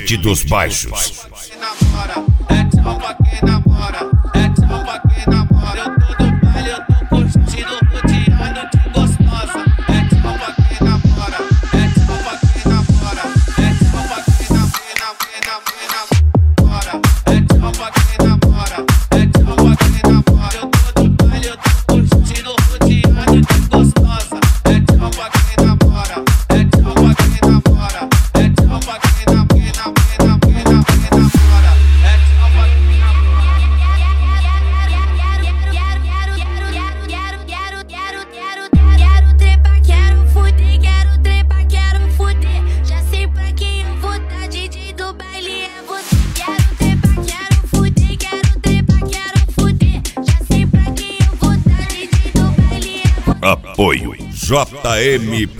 Elite dos Baixos. É tchau pra quem namora, é tchau pra quem namora. Eu tô no baile, eu tô curtindo, rodeado de gostosa. É tchau pra quem namora, é tchau pra quem namora. É tchau pra quem namora, é tchau pra quem namora, é tchau pra quem namora. Eu tô no baile, eu tô curtindo, rodeado de gostosa. É tchau pra quem namora, é tchau pra quem namora, é tchau pra quem namora. Apoio JM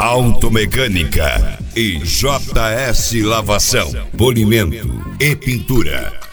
Automecânica e JS Lavação, Polimento e Pintura.